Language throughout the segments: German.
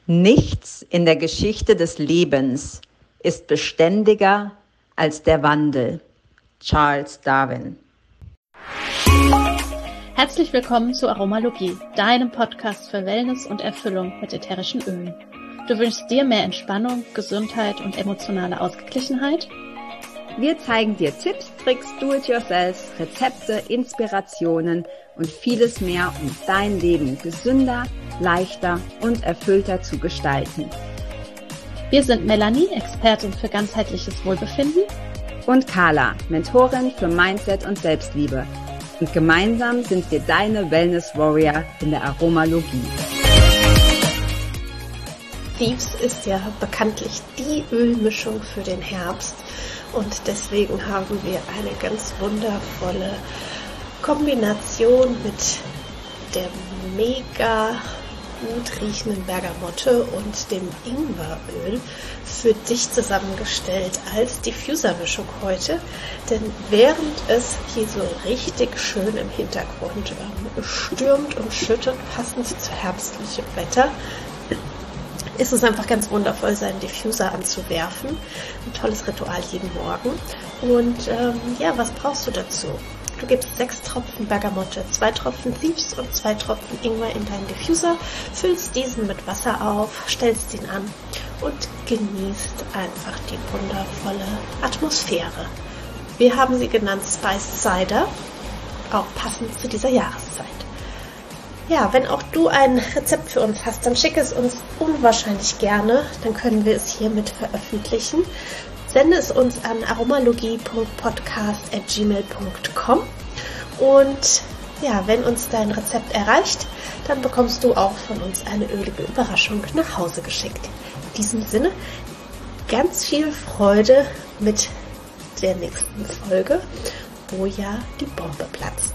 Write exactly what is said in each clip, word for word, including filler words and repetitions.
Nichts in der Geschichte des Lebens ist beständiger als der Wandel. Charles Darwin. Herzlich willkommen zu Aromalogie, deinem Podcast für Wellness und Erfüllung mit ätherischen Ölen. Du wünschst dir mehr Entspannung, Gesundheit und emotionale Ausgeglichenheit? Wir zeigen dir Tipps, Tricks, Do-it-yourself, Rezepte, Inspirationen und vieles mehr, um dein Leben gesünder, leichter und erfüllter zu gestalten. Wir sind Melanie, Expertin für ganzheitliches Wohlbefinden, und Carla, Mentorin für Mindset und Selbstliebe. Und gemeinsam sind wir deine Wellness Warrior in der Aromalogie. Thieves ist ja bekanntlich die Ölmischung für den Herbst und deswegen haben wir eine ganz wundervolle Kombination mit der mega gut riechenden Bergamotte und dem Ingweröl für dich zusammengestellt als Diffusermischung heute. Denn während es hier so richtig schön im Hintergrund ähm, stürmt und schüttet, passend zu herbstlichem Wetter, ist es einfach ganz wundervoll, seinen Diffuser anzuwerfen. Ein tolles Ritual jeden Morgen. Und ähm, ja, was brauchst du dazu? Du gibst sechs Tropfen Bergamotte, zwei Tropfen Thieves und zwei Tropfen Ingwer in deinen Diffuser, füllst diesen mit Wasser auf, stellst ihn an und genießt einfach die wundervolle Atmosphäre. Wir haben sie genannt Spiced Cider, auch passend zu dieser Jahreszeit. Ja, wenn auch du ein Rezept für uns hast, dann schick es uns unwahrscheinlich gerne, dann können wir es hiermit veröffentlichen. Sende es uns an aromalogie punkt podcast at gmail punkt com und ja, wenn uns dein Rezept erreicht, dann bekommst du auch von uns eine ölige Überraschung nach Hause geschickt. In diesem Sinne, ganz viel Freude mit der nächsten Folge, wo ja die Bombe platzt.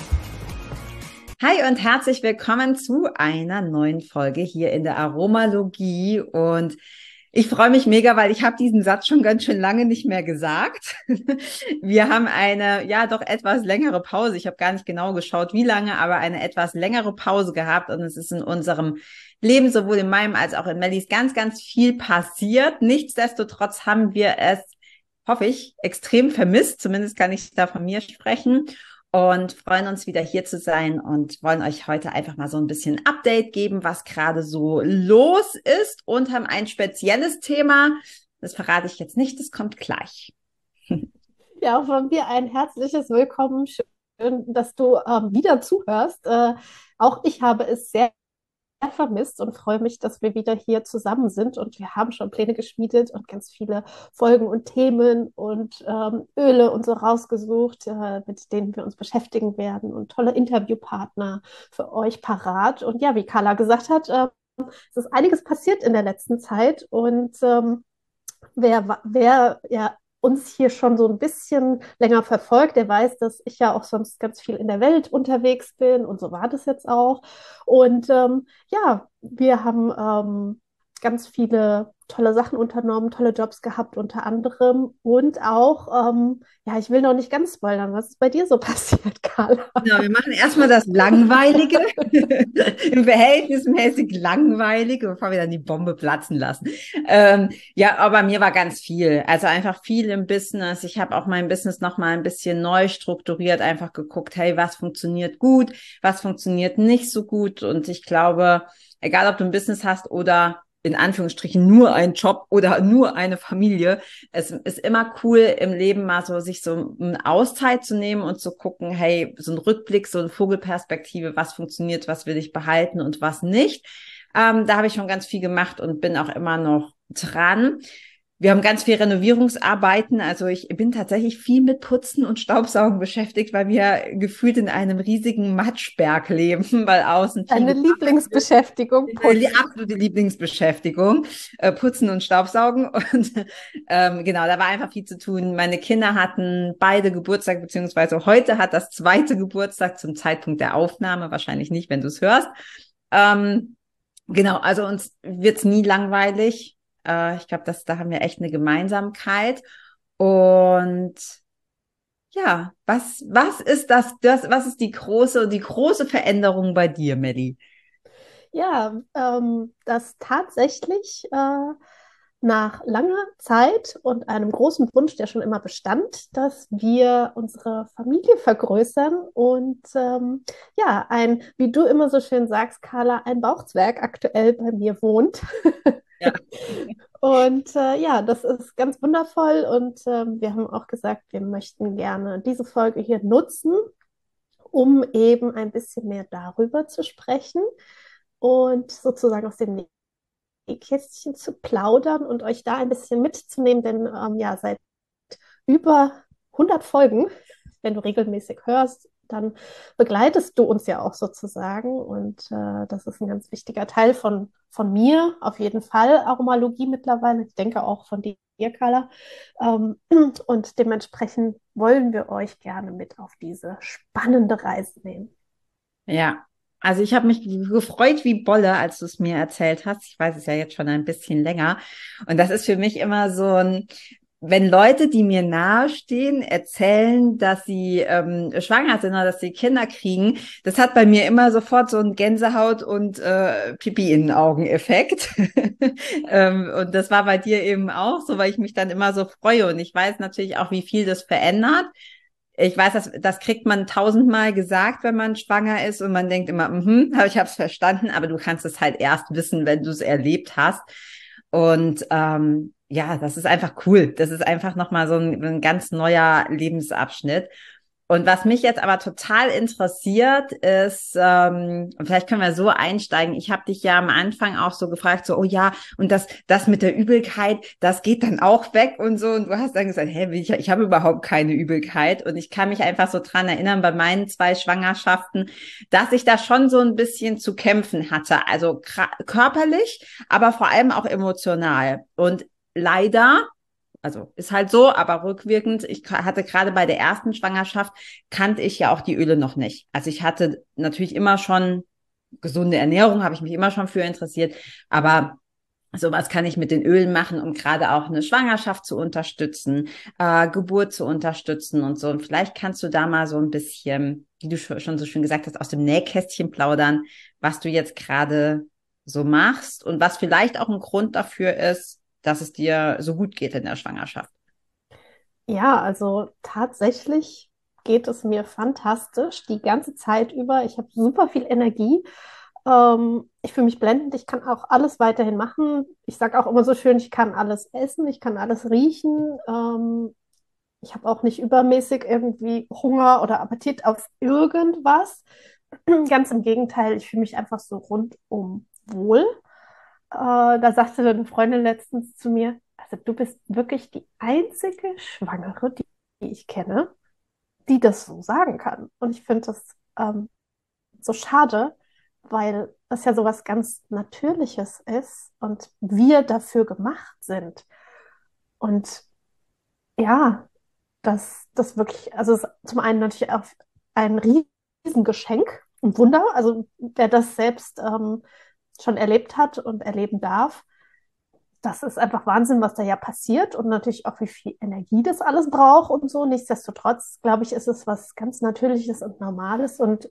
Hi und herzlich willkommen zu einer neuen Folge hier in der Aromalogie und ich freue mich mega, weil ich habe diesen Satz schon ganz schön lange nicht mehr gesagt. Wir haben eine, ja, doch etwas längere Pause. Ich habe gar nicht genau geschaut, wie lange, aber eine etwas längere Pause gehabt und es ist in unserem Leben, sowohl in meinem als auch in Mellies, ganz, ganz viel passiert. Nichtsdestotrotz haben wir es, hoffe ich, extrem vermisst. Zumindest kann ich da von mir sprechen. Und freuen uns wieder hier zu sein und wollen euch heute einfach mal so ein bisschen Update geben, was gerade so los ist und haben ein spezielles Thema. Das verrate ich jetzt nicht, das kommt gleich. Ja, auch von mir ein herzliches Willkommen. Schön, dass du ähm, wieder zuhörst. Äh, auch ich habe es sehr vermisst und freue mich, dass wir wieder hier zusammen sind und wir haben schon Pläne geschmiedet und ganz viele Folgen und Themen und ähm, Öle und so rausgesucht, äh, mit denen wir uns beschäftigen werden und tolle Interviewpartner für euch parat. Und ja, wie Carla gesagt hat, äh, es ist einiges passiert in der letzten Zeit und ähm, wer, wer ja uns hier schon so ein bisschen länger verfolgt, der weiß, dass ich ja auch sonst ganz viel in der Welt unterwegs bin und so war das jetzt auch. Und ähm, ja, wir haben ähm, ganz viele tolle Sachen unternommen, tolle Jobs gehabt unter anderem und auch, ähm, ja, ich will noch nicht ganz spoilern, was ist bei dir so passiert, Carla? Ja, wir machen erstmal das Langweilige, im verhältnismäßig Langweilige, bevor wir dann die Bombe platzen lassen. Ähm, ja, aber mir war ganz viel, also einfach viel im Business. Ich habe auch mein Business nochmal ein bisschen neu strukturiert, einfach geguckt, hey, was funktioniert gut, was funktioniert nicht so gut und ich glaube, egal ob du ein Business hast oder in Anführungsstrichen nur ein Job oder nur eine Familie. Es ist immer cool im Leben mal so, sich so eine Auszeit zu nehmen und zu gucken, hey, so ein Rückblick, so eine Vogelperspektive, was funktioniert, was will ich behalten und was nicht. Ähm, da habe ich schon ganz viel gemacht und bin auch immer noch dran. Wir haben ganz viel Renovierungsarbeiten, also ich bin tatsächlich viel mit Putzen und Staubsaugen beschäftigt, weil wir gefühlt in einem riesigen Matschberg leben, weil außen viel Deine Lieblingsbeschäftigung, Putzen. Die Putzen. absolute Lieblingsbeschäftigung, äh, Putzen und Staubsaugen und ähm, genau, da war einfach viel zu tun. Meine Kinder hatten beide Geburtstag, beziehungsweise heute hat das zweite Geburtstag zum Zeitpunkt der Aufnahme, wahrscheinlich nicht, wenn du es hörst. Ähm, genau, also uns wird's nie langweilig. Ich glaube, dass da haben wir echt eine Gemeinsamkeit. Und ja, was, was ist das, das, was ist die große, die große Veränderung bei dir, Melli? Ja, ähm, dass tatsächlich äh, nach langer Zeit und einem großen Wunsch, der schon immer bestand, dass wir unsere Familie vergrößern und ähm, ja, ein, wie du immer so schön sagst, Carla, ein Bauchzwerg aktuell bei mir wohnt. Ja. Und äh, ja, das ist ganz wundervoll und ähm, wir haben auch gesagt, wir möchten gerne diese Folge hier nutzen, um eben ein bisschen mehr darüber zu sprechen und sozusagen aus dem Nähkästchen zu plaudern und euch da ein bisschen mitzunehmen, denn ähm, ja, seit über hundert Folgen, wenn du regelmäßig hörst, dann begleitest du uns ja auch sozusagen und äh, das ist ein ganz wichtiger Teil von, von mir, auf jeden Fall Aromalogie mittlerweile, ich denke auch von dir, Carla. Ähm, und dementsprechend wollen wir euch gerne mit auf diese spannende Reise nehmen. Ja, also ich habe mich gefreut wie Bolle, als du es mir erzählt hast. Ich weiß es ja jetzt schon ein bisschen länger. Und das ist für mich immer so ein, wenn Leute, die mir nahestehen, erzählen, dass sie ähm, schwanger sind oder dass sie Kinder kriegen, das hat bei mir immer sofort so einen Gänsehaut- und äh, Pipi in den Augen-Effekt. ähm, und das war bei dir eben auch so, weil ich mich dann immer so freue. Und ich weiß natürlich auch, wie viel das verändert. Ich weiß, das, das kriegt man tausendmal gesagt, wenn man schwanger ist und man denkt immer, mhm, ich habe es verstanden, aber du kannst es halt erst wissen, wenn du es erlebt hast. Und ähm, ja, das ist einfach cool. Das ist einfach nochmal so ein, ein ganz neuer Lebensabschnitt. Und was mich jetzt aber total interessiert ist, ähm, vielleicht können wir so einsteigen. Ich habe dich ja am Anfang auch so gefragt, so, oh ja, und das, das mit der Übelkeit, das geht dann auch weg und so. Und du hast dann gesagt, hä, ich, ich habe überhaupt keine Übelkeit. Und ich kann mich einfach so dran erinnern, bei meinen zwei Schwangerschaften, dass ich da schon so ein bisschen zu kämpfen hatte. Also körperlich, aber vor allem auch emotional. Und leider, also ist halt so, aber rückwirkend, ich hatte gerade bei der ersten Schwangerschaft, kannte ich ja auch die Öle noch nicht. Also ich hatte natürlich immer schon gesunde Ernährung, habe ich mich immer schon für interessiert, aber sowas kann ich mit den Ölen machen, um gerade auch eine Schwangerschaft zu unterstützen, äh, Geburt zu unterstützen und so. Und vielleicht kannst du da mal so ein bisschen, wie du schon so schön gesagt hast, aus dem Nähkästchen plaudern, was du jetzt gerade so machst und was vielleicht auch ein Grund dafür ist, dass es dir so gut geht in der Schwangerschaft. Ja, also tatsächlich geht es mir fantastisch die ganze Zeit über. Ich habe super viel Energie. Ähm, ich fühle mich blendend. Ich kann auch alles weiterhin machen. Ich sage auch immer so schön, ich kann alles essen, ich kann alles riechen. Ähm, ich habe auch nicht übermäßig irgendwie Hunger oder Appetit auf irgendwas. Ganz im Gegenteil, ich fühle mich einfach so rundum wohl. Äh, da sagte eine Freundin letztens zu mir, also du bist wirklich die einzige Schwangere, die, die ich kenne, die das so sagen kann. Und ich finde das ähm, so schade, weil das ja so was ganz Natürliches ist und wir dafür gemacht sind. Und ja, das, das wirklich, also es ist zum einen natürlich auch ein Riesengeschenk, ein Wunder, also wer das selbst ähm, schon erlebt hat und erleben darf, das ist einfach Wahnsinn, was da ja passiert und natürlich auch, wie viel Energie das alles braucht und so. Nichtsdestotrotz, glaube ich, ist es was ganz Natürliches und Normales und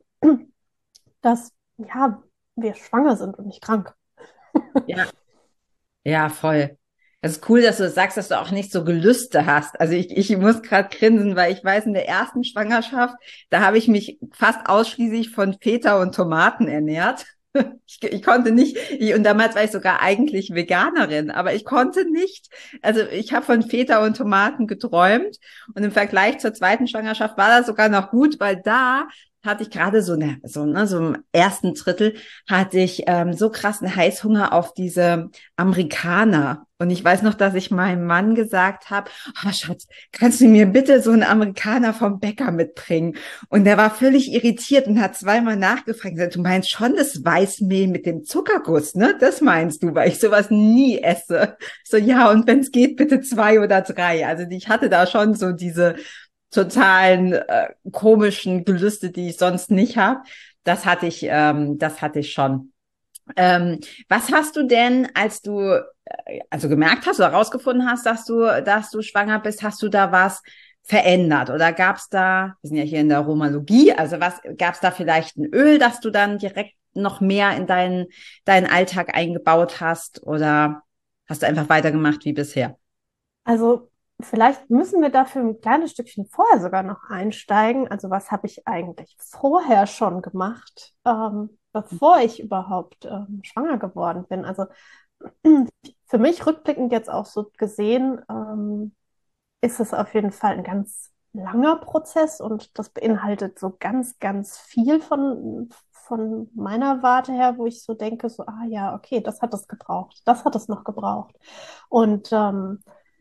dass, ja, wir schwanger sind und nicht krank. Ja, ja, voll. Es ist cool, dass du das sagst, dass du auch nicht so Gelüste hast. Also ich, ich muss gerade grinsen, weil ich weiß, in der ersten Schwangerschaft, da habe ich mich fast ausschließlich von Feta und Tomaten ernährt. Ich, ich konnte nicht, ich, und damals war ich sogar eigentlich Veganerin, aber ich konnte nicht, also ich habe von Feta und Tomaten geträumt und im Vergleich zur zweiten Schwangerschaft war das sogar noch gut, weil da hatte ich gerade so, ne, so, ne, so im ersten Drittel hatte ich ähm, so krassen Heißhunger auf diese Amerikaner. Und ich weiß noch, dass ich meinem Mann gesagt habe, oh Schatz, kannst du mir bitte so einen Amerikaner vom Bäcker mitbringen? Und der war völlig irritiert und hat zweimal nachgefragt und gesagt, du meinst schon das Weißmehl mit dem Zuckerguss, ne? Das meinst du, weil ich sowas nie esse. So, ja, und wenn es geht, bitte zwei oder drei. Also ich hatte da schon so diese totalen äh, komischen Gelüste, die ich sonst nicht habe. Das hatte ich, ähm, das hatte ich schon. Ähm, was hast du denn, als du äh, also gemerkt hast oder herausgefunden hast, dass du, dass du schwanger bist, hast du da was verändert? Oder gab es da, wir sind ja hier in der Aromalogie, also was gab es da vielleicht ein Öl, das du dann direkt noch mehr in deinen, deinen Alltag eingebaut hast oder hast du einfach weitergemacht wie bisher? Also vielleicht müssen wir dafür ein kleines Stückchen vorher sogar noch einsteigen. Also was habe ich eigentlich vorher schon gemacht, ähm, bevor ich überhaupt ähm, schwanger geworden bin? Also für mich rückblickend jetzt auch so gesehen, ähm, ist es auf jeden Fall ein ganz langer Prozess und das beinhaltet so ganz, ganz viel von, von meiner Warte her, wo ich so denke, so, ah ja, okay, das hat es gebraucht, das hat es noch gebraucht. Und ähm,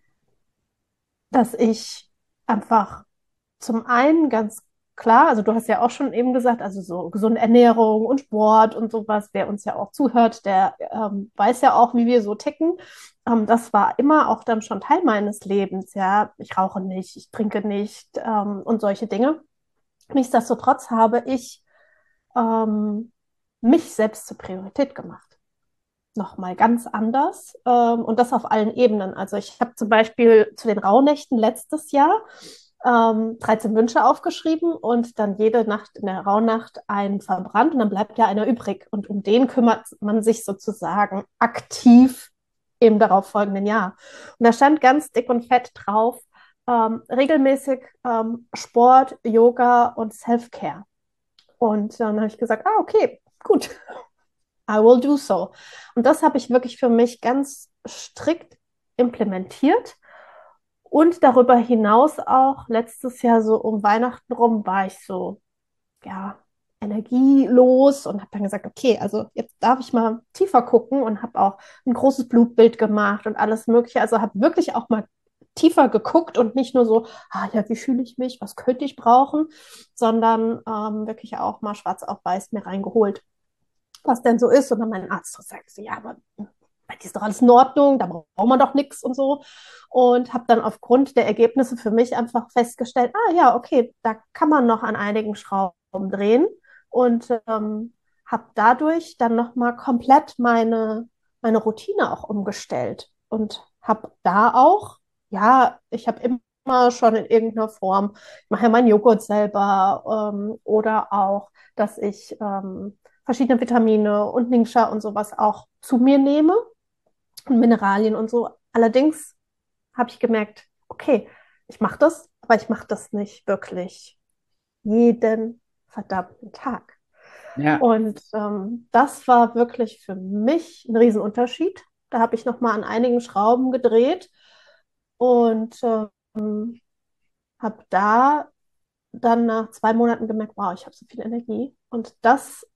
dass ich einfach zum einen ganz klar, also du hast ja auch schon eben gesagt, also so gesunde Ernährung und Sport und sowas, wer uns ja auch zuhört, der ähm, weiß ja auch, wie wir so ticken. Ähm, das war immer auch dann schon Teil meines Lebens, ja. Ich rauche nicht, ich trinke nicht ähm, und solche Dinge. Nichtsdestotrotz habe ich ähm, mich selbst zur Priorität gemacht. Nochmal ganz anders ähm, und das auf allen Ebenen. Also ich habe zum Beispiel zu den Rauhnächten letztes Jahr ähm, dreizehn Wünsche aufgeschrieben und dann jede Nacht in der Rauhnacht einen verbrannt und dann bleibt ja einer übrig. Und um den kümmert man sich sozusagen aktiv im darauffolgenden Jahr. Und da stand ganz dick und fett drauf, ähm, regelmäßig ähm, Sport, Yoga und Self-Care. Und dann habe ich gesagt, ah, okay, gut, I will do so. Und das habe ich wirklich für mich ganz strikt implementiert. Und darüber hinaus auch letztes Jahr so um Weihnachten rum war ich so, ja, energielos und habe dann gesagt, okay, also jetzt darf ich mal tiefer gucken und habe auch ein großes Blutbild gemacht und alles Mögliche. Also habe wirklich auch mal tiefer geguckt und nicht nur so, ah ja, wie fühle ich mich, was könnte ich brauchen, sondern ähm, wirklich auch mal schwarz auf weiß mir reingeholt, was denn so ist. Und dann mein Arzt so sagt, so, ja, aber bei dir ist doch alles in Ordnung, da braucht man doch nichts und so. Und habe dann aufgrund der Ergebnisse für mich einfach festgestellt, ah ja, okay, da kann man noch an einigen Schrauben drehen. Und ähm, habe dadurch dann nochmal komplett meine, meine Routine auch umgestellt. Und habe da auch, ja, ich habe immer schon in irgendeiner Form, ich mache ja meinen Joghurt selber ähm, oder auch, dass ich ähm, verschiedene Vitamine und Ningxia und sowas auch zu mir nehme und Mineralien und so. Allerdings habe ich gemerkt, okay, ich mache das, aber ich mache das nicht wirklich jeden verdammten Tag. Ja. Und ähm, das war wirklich für mich ein Riesenunterschied. Da habe ich nochmal an einigen Schrauben gedreht und ähm, habe da dann nach zwei Monaten gemerkt, wow, ich habe so viel Energie. Und das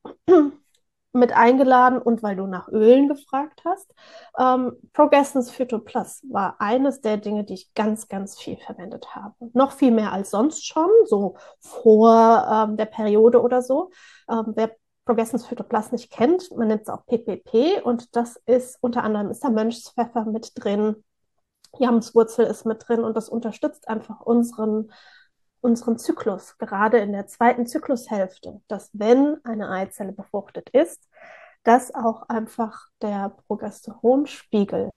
mit eingeladen und weil du nach Ölen gefragt hast. Ähm, Progressens Phyto Plus war eines der Dinge, die ich ganz, ganz viel verwendet habe. Noch viel mehr als sonst schon, so vor ähm, der Periode oder so. Ähm, wer Progressens Phyto Plus nicht kennt, man nennt es auch P P P und das ist unter anderem ist da Mönchspfeffer mit drin, Jamswurzel ist mit drin und das unterstützt einfach unseren unseren Zyklus, gerade in der zweiten Zyklushälfte, dass wenn eine Eizelle befruchtet ist, dass auch einfach der Progesteronspiegel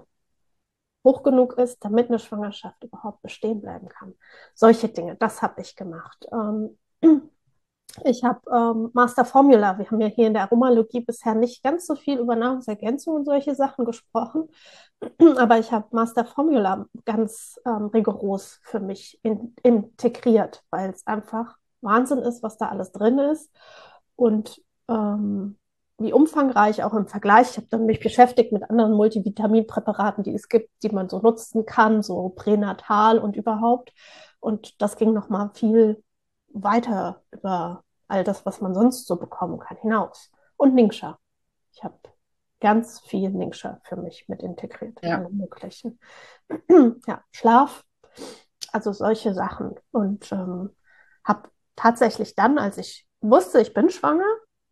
hoch genug ist, damit eine Schwangerschaft überhaupt bestehen bleiben kann. Solche Dinge, das habe ich gemacht. Ähm, ich habe ähm, Master Formula, wir haben ja hier in der Aromalogie bisher nicht ganz so viel über Nahrungsergänzung und solche Sachen gesprochen, aber ich habe Master Formula ganz ähm, rigoros für mich in, integriert, weil es einfach Wahnsinn ist, was da alles drin ist und ähm, wie umfangreich auch im Vergleich. Ich habe dann mich beschäftigt mit anderen Multivitaminpräparaten, die es gibt, die man so nutzen kann, so pränatal und überhaupt. Und das ging nochmal viel weiter über all das, was man sonst so bekommen kann, hinaus. Und Ningxia. Ich habe ganz viel Ningxia für mich mit integriert, Ja. alle möglichen. Ja, Schlaf, also solche Sachen. Und ähm, habe tatsächlich dann, als ich wusste, ich bin schwanger,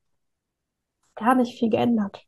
gar nicht viel geändert.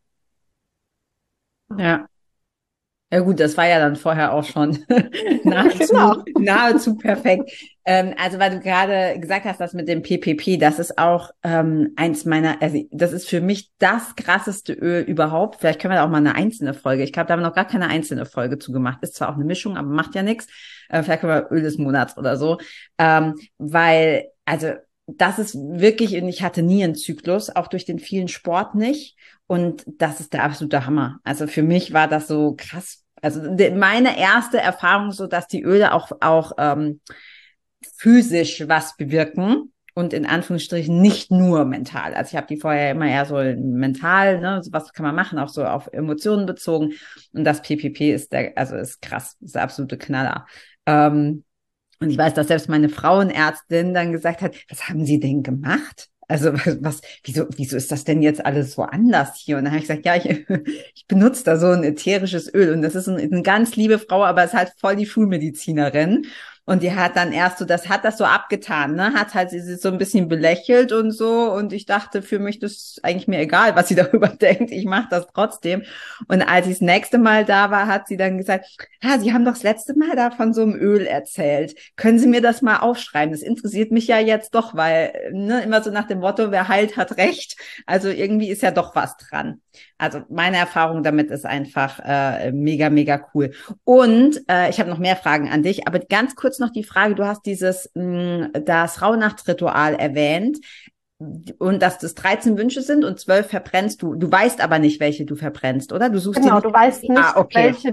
Ja. Ja gut, das war ja dann vorher auch schon nahezu, Genau. nahezu perfekt. Ähm, also weil du gerade gesagt hast, das mit dem P P P, das ist auch ähm, eins meiner, also das ist für mich das krasseste Öl überhaupt. Vielleicht können wir da auch mal eine einzelne Folge. Ich glaube, da haben wir noch gar keine einzelne Folge zu gemacht. Ist zwar auch eine Mischung, aber macht ja nichts. Äh, vielleicht können wir Öl des Monats oder so. Ähm, weil, also das ist wirklich, und ich hatte nie einen Zyklus, auch durch den vielen Sport nicht. Und das ist der absolute Hammer. Also für mich war das so krass. Also de, meine erste Erfahrung so, dass die Öle auch, auch ähm, physisch was bewirken und in Anführungsstrichen nicht nur mental. Also ich habe die vorher immer eher so mental, ne, was kann man machen, auch so auf Emotionen bezogen. Und das P P P ist der, also ist krass, ist der absolute Knaller. Ähm, Und ich weiß, dass selbst meine Frauenärztin dann gesagt hat, was haben Sie denn gemacht? Also was, wieso, wieso ist das denn jetzt alles so anders hier? Und dann habe ich gesagt, ja, ich, ich benutze da so ein ätherisches Öl. Und das ist ein, eine ganz liebe Frau, aber ist halt voll die Schulmedizinerin. Und die hat dann erst so, das hat das so abgetan, ne? Hat halt sie so ein bisschen belächelt und so. Und ich dachte, für mich, das ist eigentlich mir egal, was sie darüber denkt. Ich mache das trotzdem. Und als ich das nächste Mal da war, hat sie dann gesagt, ah, Sie haben doch das letzte Mal da von so einem Öl erzählt. Können Sie mir das mal aufschreiben? Das interessiert mich ja jetzt doch, weil ne, immer so nach dem Motto, wer heilt, hat recht. Also irgendwie ist ja doch was dran. Also meine Erfahrung damit ist einfach äh, mega, mega cool. Und äh, ich habe noch mehr Fragen an dich, aber ganz kurz noch die Frage, du hast dieses mh, das Rauhnachtsritual erwähnt und dass das dreizehn Wünsche sind und zwölf verbrennst du. Du weißt aber nicht, welche du verbrennst, oder? Du suchst Genau, die du weißt nicht, ah, okay. welche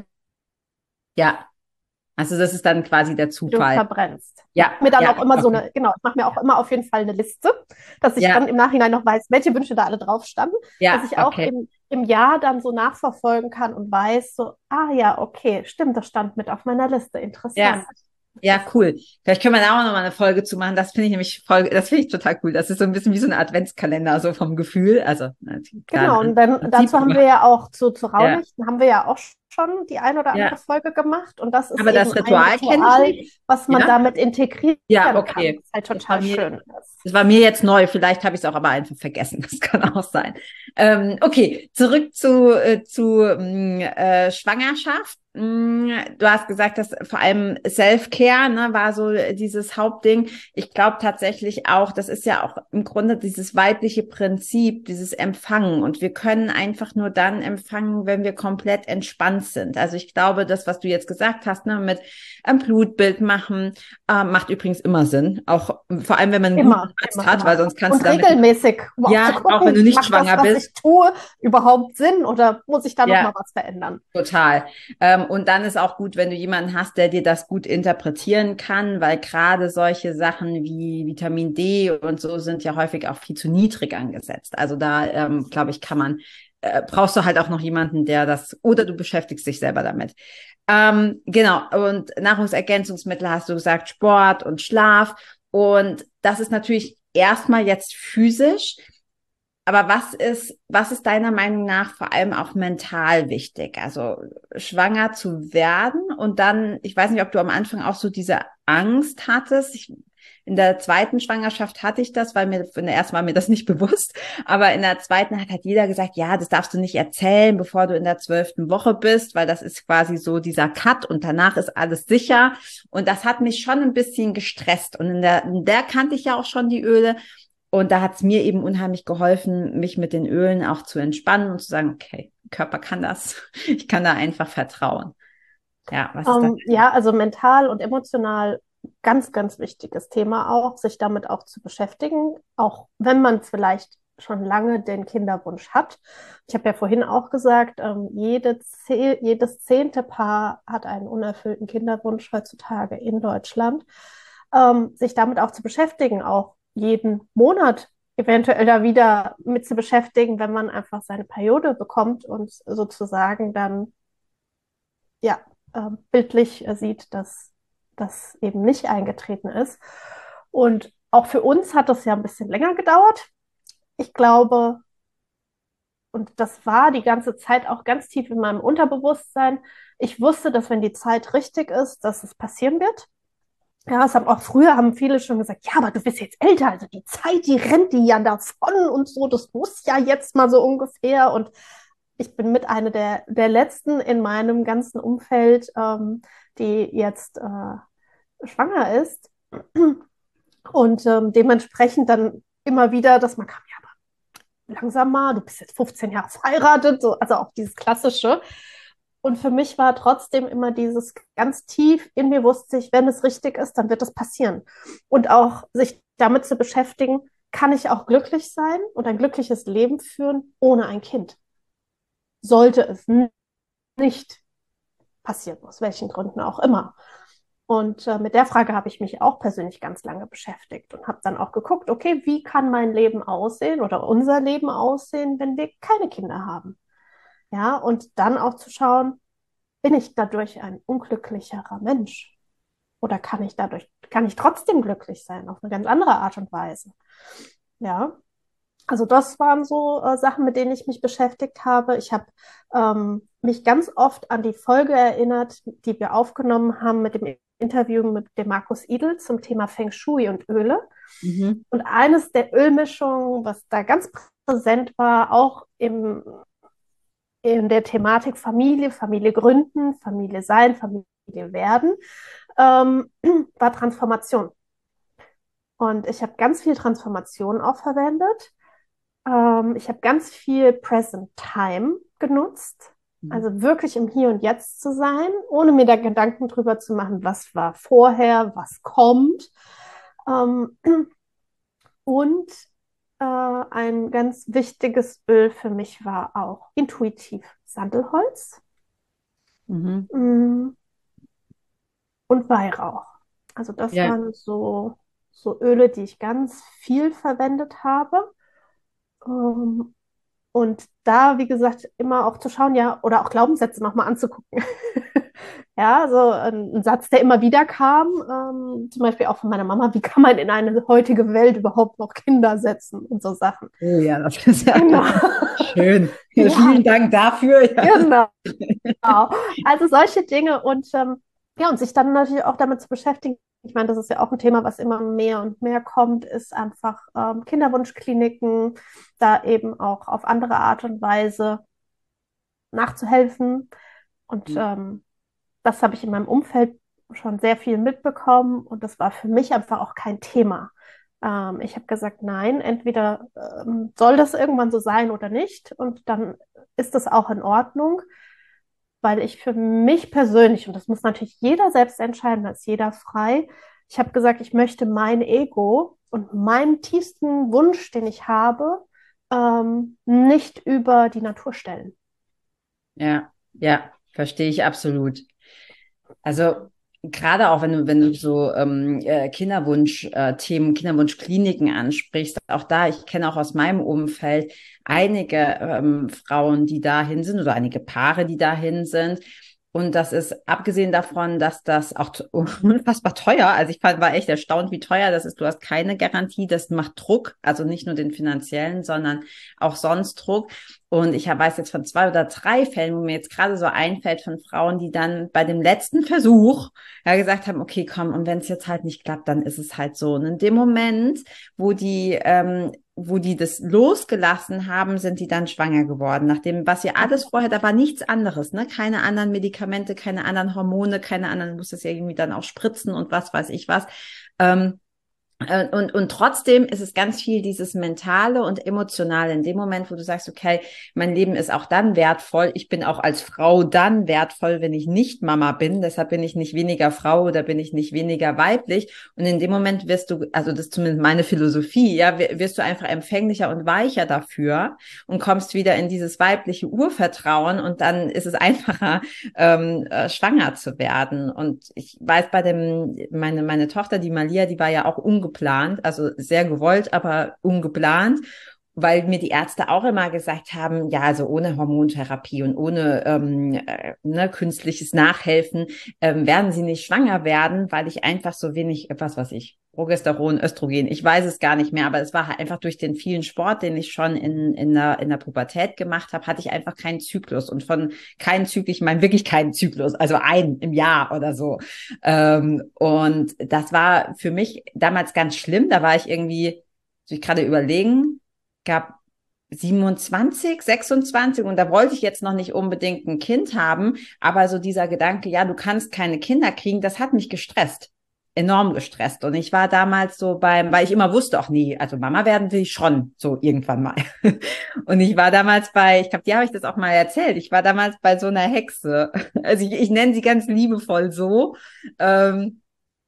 Ja, also das ist dann quasi der du Zufall. verbrennst. Ja, Ich mache mir dann ja, auch immer so okay. eine, genau, ich mache mir auch immer auf jeden Fall eine Liste, dass ich Ja, dann im Nachhinein noch weiß, welche Wünsche da alle drauf standen, dass ja, ich auch okay. im, im Jahr dann so nachverfolgen kann und weiß, so, ah ja, okay, stimmt, das stand mit auf meiner Liste. Interessant. Ja. Ja, cool. Vielleicht können wir da auch nochmal eine Folge zu machen. Das finde ich nämlich voll, das finde ich total cool. Das ist so ein bisschen wie so ein Adventskalender, so vom Gefühl. Also, klar, Genau, und dann, Prinzip, dazu haben aber, wir ja auch zu, zu ja, Rauhnächten haben wir ja auch schon die ein oder andere ja. Folge gemacht. Und das ist Aber das eben ein Ritual kenne ich Ritual, nicht. was man Ja, damit integrieren ja, kann, okay. was halt Das war total mir, schön ist. das war mir jetzt neu. Vielleicht habe ich es auch aber einfach vergessen. Das kann auch sein. Ähm, okay, zurück zu, äh, zu mh, äh, Schwangerschaft. Mh, Du hast gesagt, dass vor allem Self-Care, ne, war so dieses Hauptding. Ich glaube tatsächlich auch, das ist ja auch im Grunde dieses weibliche Prinzip, dieses Empfangen. Und wir können einfach nur dann empfangen, wenn wir komplett entspannt sind. Also ich glaube, das, was du jetzt gesagt hast, ne, mit einem Blutbild machen, äh, macht übrigens immer Sinn. Auch vor allem, wenn man einen Immer, guten Arzt immer, hat, immer. weil sonst kannst Und du damit, regelmäßig, um auch zu ja, auch wenn du gucken, nicht macht das, schwanger was bist. ich tue, überhaupt Sinn oder muss ich da Ja. nochmal was verändern? Total. Ähm, und dann ist auch gut, wenn du jemanden hast, der dir das gut interpretieren kann, weil gerade solche Sachen wie Vitamin D und so sind ja häufig auch viel zu niedrig angesetzt. Also da, ähm, glaube ich, kann man, äh, brauchst du halt auch noch jemanden, der das, oder du beschäftigst dich selber damit. Ähm, genau. Und Nahrungsergänzungsmittel hast du gesagt, Sport und Schlaf. Und das ist natürlich erstmal jetzt physisch. Aber was ist, was ist deiner Meinung nach vor allem auch mental wichtig? Also schwanger zu werden und dann, ich weiß nicht, ob du am Anfang auch so diese Angst hattest. Ich, in der zweiten Schwangerschaft hatte ich das, weil mir in der ersten war mir das nicht bewusst. Aber in der zweiten hat halt jeder gesagt, ja, das darfst du nicht erzählen, bevor du in der zwölften Woche bist, weil das ist quasi so dieser Cut und danach ist alles sicher. Und das hat mich schon ein bisschen gestresst. Und in der, in der kannte ich ja auch schon die Öle. Und da hat es mir eben unheimlich geholfen, mich mit den Ölen auch zu entspannen und zu sagen, okay, Körper kann das. Ich kann da einfach vertrauen. Ja, was ist das? Ähm, ja, also mental und emotional ganz, ganz wichtiges Thema auch, sich damit auch zu beschäftigen, auch wenn man vielleicht schon lange den Kinderwunsch hat. Ich habe ja vorhin auch gesagt, ähm, jede Ze- jedes zehnte Paar hat einen unerfüllten Kinderwunsch heutzutage in Deutschland. Ähm, sich damit auch zu beschäftigen, auch jeden Monat eventuell da wieder mit zu beschäftigen, wenn man einfach seine Periode bekommt und sozusagen dann ja äh, bildlich äh, sieht, dass das eben nicht eingetreten ist. Und auch für uns hat das ja ein bisschen länger gedauert. Ich glaube, und das war die ganze Zeit auch ganz tief in meinem Unterbewusstsein. Ich wusste, dass wenn die Zeit richtig ist, dass es passieren wird. Ja, es haben auch früher haben viele schon gesagt, ja, aber du bist jetzt älter, also die Zeit, die rennt die ja davon und so, das muss ja jetzt mal so ungefähr. Und ich bin mit einer der, der letzten in meinem ganzen Umfeld, ähm, die jetzt äh, schwanger ist. Und ähm, dementsprechend dann immer wieder, dass man kam, ja, aber langsam mal, du bist jetzt fünfzehn Jahre verheiratet, so, also auch dieses Klassische. Und für mich war trotzdem immer dieses ganz tief in mir wusste ich, wenn es richtig ist, dann wird es passieren. Und auch sich damit zu beschäftigen, kann ich auch glücklich sein und ein glückliches Leben führen ohne ein Kind? Sollte es n- nicht passieren, aus welchen Gründen auch immer. Und äh, mit der Frage habe ich mich auch persönlich ganz lange beschäftigt und habe dann auch geguckt, okay, wie kann mein Leben aussehen oder unser Leben aussehen, wenn wir keine Kinder haben? Ja, und dann auch zu schauen, bin ich dadurch ein unglücklicherer Mensch? Oder kann ich dadurch, kann ich trotzdem glücklich sein, auf eine ganz andere Art und Weise? Ja, also das waren so äh, Sachen, mit denen ich mich beschäftigt habe. Ich habe ähm, mich ganz oft an die Folge erinnert, die wir aufgenommen haben mit dem Interview mit dem Markus Idel zum Thema Feng Shui und Öle. Mhm. Und eines der Ölmischungen, was da ganz präsent war, auch im, in der Thematik Familie, Familie gründen, Familie sein, Familie werden, ähm, war Transformation. Und ich habe ganz viel Transformation auch verwendet. Ähm, ich habe ganz viel Present Time genutzt. Also wirklich im Hier und Jetzt zu sein, ohne mir da Gedanken drüber zu machen, was war vorher, was kommt. Ähm, und äh, ein ganz wichtiges Öl für mich war auch intuitiv Sandelholz Mhm. mm, und Weihrauch. Also das Ja. waren so, so Öle, die ich ganz viel verwendet habe. Ähm, Und da, wie gesagt, immer auch zu schauen, ja, oder auch Glaubenssätze nochmal anzugucken. Ja, so ein, ein Satz, der immer wieder kam, ähm, zum Beispiel auch von meiner Mama, wie kann man in eine heutige Welt überhaupt noch Kinder setzen und so Sachen. Oh ja, das ist ja Genau. schön. Ja, Ja, vielen Dank dafür. Ja. genau. Also solche Dinge und ähm, ja, und sich dann natürlich auch damit zu beschäftigen. Ich meine, das ist ja auch ein Thema, was immer mehr und mehr kommt, ist einfach ähm, Kinderwunschkliniken, da eben auch auf andere Art und Weise nachzuhelfen. Und ähm, das habe ich in meinem Umfeld schon sehr viel mitbekommen und das war für mich einfach auch kein Thema. Ähm, ich habe gesagt, nein, entweder ähm, soll das irgendwann so sein oder nicht und dann ist das auch in Ordnung, weil ich für mich persönlich, und das muss natürlich jeder selbst entscheiden, da ist jeder frei, ich habe gesagt, ich möchte mein Ego und meinen tiefsten Wunsch, den ich habe, ähm, nicht über die Natur stellen. Ja, ja, verstehe ich absolut. Also gerade auch wenn du, wenn du so ähm, äh, Kinderwunsch-Themen, Kinderwunschkliniken ansprichst, auch da, ich kenne auch aus meinem Umfeld einige ähm, Frauen, die dahin sind oder einige Paare, die dahin sind. Und das ist abgesehen davon, dass das auch t- unfassbar teuer, also ich fand, war echt erstaunt, wie teuer das ist. Du hast keine Garantie, das macht Druck, also nicht nur den finanziellen, sondern auch sonst Druck. Und ich hab- weiß jetzt von zwei oder drei Fällen, wo mir jetzt gerade so einfällt von Frauen, die dann bei dem letzten Versuch ja gesagt haben, okay, komm, und wenn es jetzt halt nicht klappt, dann ist es halt so. Und in dem Moment, wo die, ähm, wo die das losgelassen haben, sind die dann schwanger geworden. Nachdem, was ja alles vorher, da war nichts anderes, ne? Keine anderen Medikamente, keine anderen Hormone, keine anderen, du musstest ja irgendwie dann auch spritzen und was weiß ich was. Ähm, äh, Und, und trotzdem ist es ganz viel dieses Mentale und Emotionale. In dem Moment, wo du sagst, okay, mein Leben ist auch dann wertvoll. Ich bin auch als Frau dann wertvoll, wenn ich nicht Mama bin. Deshalb bin ich nicht weniger Frau oder bin ich nicht weniger weiblich. Und in dem Moment wirst du, also das ist zumindest meine Philosophie, ja, wirst du einfach empfänglicher und weicher dafür und kommst wieder in dieses weibliche Urvertrauen. Und dann ist es einfacher, ähm, äh, schwanger zu werden. Und ich weiß bei dem, meine, meine Tochter, die Malia, die war ja auch ungeplant, also sehr gewollt, aber ungeplant, weil mir die Ärzte auch immer gesagt haben, ja, also ohne Hormontherapie und ohne ähm, äh, ne, künstliches Nachhelfen ähm, werden sie nicht schwanger werden, weil ich einfach so wenig, was weiß ich, Progesteron, Östrogen, ich weiß es gar nicht mehr, aber es war halt einfach durch den vielen Sport, den ich schon in, in, der, in der Pubertät gemacht habe, hatte ich einfach keinen Zyklus und von keinen Zyklus, ich meine wirklich keinen Zyklus, also einen im Jahr oder so. Ähm, und das war für mich damals ganz schlimm, da war ich irgendwie, so ich gerade überlegen, gab siebenundzwanzig, sechsundzwanzig und da wollte ich jetzt noch nicht unbedingt ein Kind haben, aber so dieser Gedanke, ja, du kannst keine Kinder kriegen, das hat mich gestresst, enorm gestresst. Und ich war damals so beim, weil ich immer wusste, auch nie, also Mama werden will ich schon, so irgendwann mal. Und ich war damals bei, ich glaube, die habe ich das auch mal erzählt, ich war damals bei so einer Hexe, also ich, ich nenne sie ganz liebevoll so, ähm,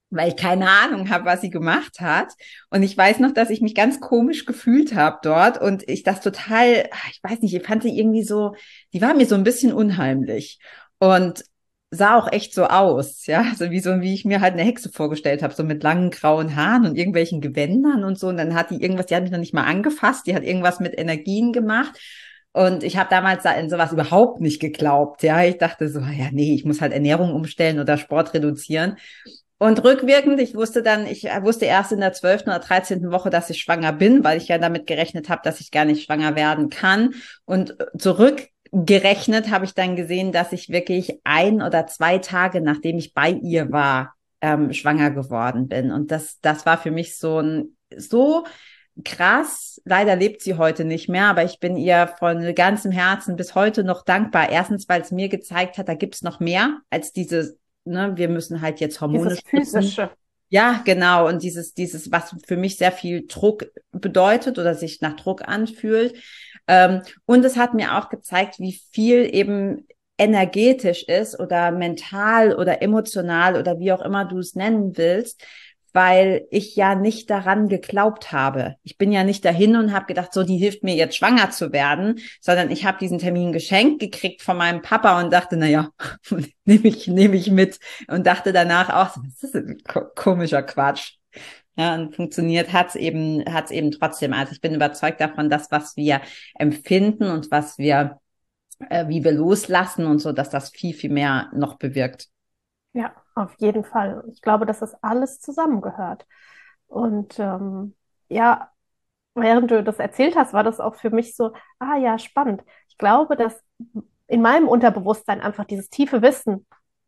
weil ich keine Ahnung habe, was sie gemacht hat. Und ich weiß noch, dass ich mich ganz komisch gefühlt habe dort und ich das total, ich weiß nicht, ich fand sie irgendwie so, die war mir so ein bisschen unheimlich und sah auch echt so aus, ja, so wie so wie ich mir halt eine Hexe vorgestellt habe, so mit langen grauen Haaren und irgendwelchen Gewändern und so. Und dann hat die irgendwas, die hat mich noch nicht mal angefasst, die hat irgendwas mit Energien gemacht. Und ich habe damals da in sowas überhaupt nicht geglaubt. Ja, ich dachte so, ja, nee, ich muss halt Ernährung umstellen oder Sport reduzieren. Und rückwirkend, ich wusste dann, ich wusste erst in der zwölften oder dreizehnten Woche, dass ich schwanger bin, weil ich ja damit gerechnet habe, dass ich gar nicht schwanger werden kann. Und zurückgerechnet habe ich dann gesehen, dass ich wirklich ein oder zwei Tage, nachdem ich bei ihr war, ähm, schwanger geworden bin. Und das, das war für mich so ein, so krass. Leider lebt sie heute nicht mehr, aber ich bin ihr von ganzem Herzen bis heute noch dankbar. Erstens, weil es mir gezeigt hat, da gibt's noch mehr als diese, ne, wir müssen halt jetzt Hormone Dieses physische. Ja, genau. Und dieses, dieses, was für mich sehr viel Druck bedeutet oder sich nach Druck anfühlt. Ähm, und es hat mir auch gezeigt, wie viel eben energetisch ist oder mental oder emotional oder wie auch immer du es nennen willst, weil ich ja nicht daran geglaubt habe. Ich bin ja nicht dahin und habe gedacht, so, die hilft mir jetzt schwanger zu werden, sondern ich habe diesen Termin geschenkt gekriegt von meinem Papa und dachte, na ja, nehme ich, nehme ich mit und dachte danach auch, das ist ein komischer Quatsch. Ja, und funktioniert hat's eben, hat's eben trotzdem. Also ich bin überzeugt davon, dass was wir empfinden und was wir, äh, wie wir loslassen und so, dass das viel, viel mehr noch bewirkt. Ja, auf jeden Fall. Ich glaube, dass das alles zusammengehört. Und ähm, ja, während du das erzählt hast, war das auch für mich so, ah ja, spannend. Ich glaube, dass in meinem Unterbewusstsein einfach dieses tiefe Wissen,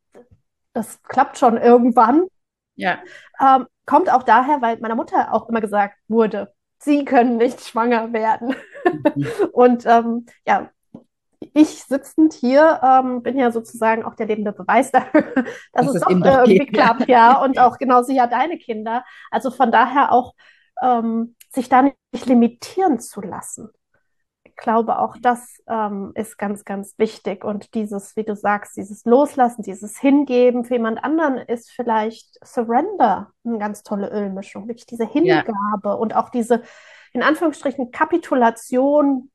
das klappt schon irgendwann, Ja. ähm, kommt auch daher, weil meiner Mutter auch immer gesagt wurde, sie können nicht schwanger werden. Mhm. Und ähm, ja, ich sitzend hier ähm, bin ja sozusagen auch der lebende Beweis dafür, dass Dass es es doch eben äh, doch irgendwie geht. klappt, ja. Und auch genauso ja deine Kinder. Also von daher auch ähm, sich da nicht limitieren zu lassen. Ich glaube, auch das ähm, ist ganz, ganz wichtig. Und dieses, wie du sagst, dieses Loslassen, dieses Hingeben für jemand anderen ist vielleicht Surrender, eine ganz tolle Ölmischung. Wirklich diese Ja, Hingabe und auch diese, in Anführungsstrichen, Kapitulation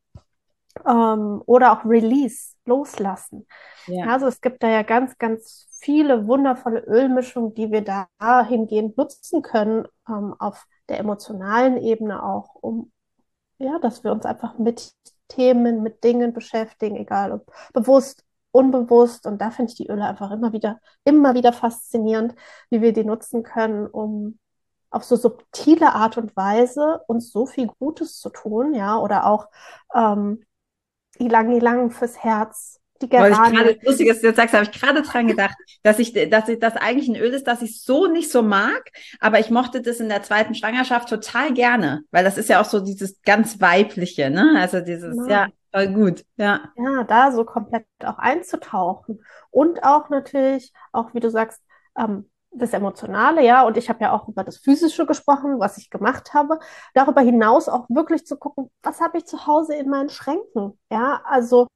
ähm, oder auch Release, loslassen. ja, Also es gibt da ja ganz, ganz viele wundervolle Ölmischungen, die wir da hingehend nutzen können, ähm, auf der emotionalen Ebene auch, um ja, dass wir uns einfach mit Themen, mit Dingen beschäftigen, egal ob bewusst, unbewusst. Und da finde ich die Öle einfach immer wieder, immer wieder faszinierend, wie wir die nutzen können, um auf so subtile Art und Weise uns so viel Gutes zu tun, ja, oder auch ähm, Ylang Ylang fürs Herz, die weil ich Geranie. gerade, lustig, dass du jetzt sagst, habe ich gerade dran gedacht, dass ich, dass ich, das eigentlich ein Öl ist, das ich so nicht so mag, aber ich mochte das in der zweiten Schwangerschaft total gerne, weil das ist ja auch so dieses ganz weibliche, ne? Also dieses, ja, Genau. voll gut, ja, Ja, da so komplett auch einzutauchen. Und auch natürlich, auch wie du sagst, ähm, das Emotionale, ja, und ich habe ja auch über das Physische gesprochen, was ich gemacht habe. Darüber hinaus auch wirklich zu gucken, was habe ich zu Hause in meinen Schränken? Ja, also